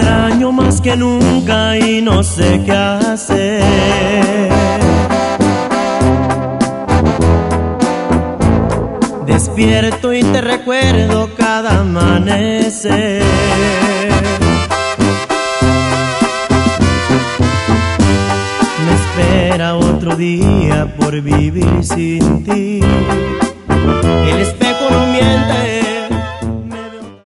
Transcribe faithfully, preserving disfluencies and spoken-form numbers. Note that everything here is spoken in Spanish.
extraño más que nunca y no sé qué hacer. Despierto y te recuerdo cada amanecer. Me espera otro día por vivir sin ti. El espejo no miente.